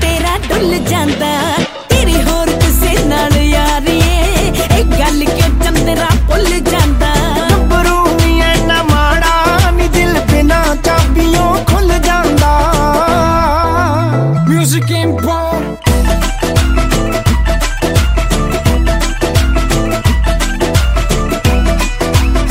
तेरा डुल जांदा तेरे होर किसे नाल यारिए ए गल के चंदरा भुल जांदा गबरू नी ऐना माड़ा नी दिल बिना चाबियों खुल जांदा म्यूजिक इंपोर्ट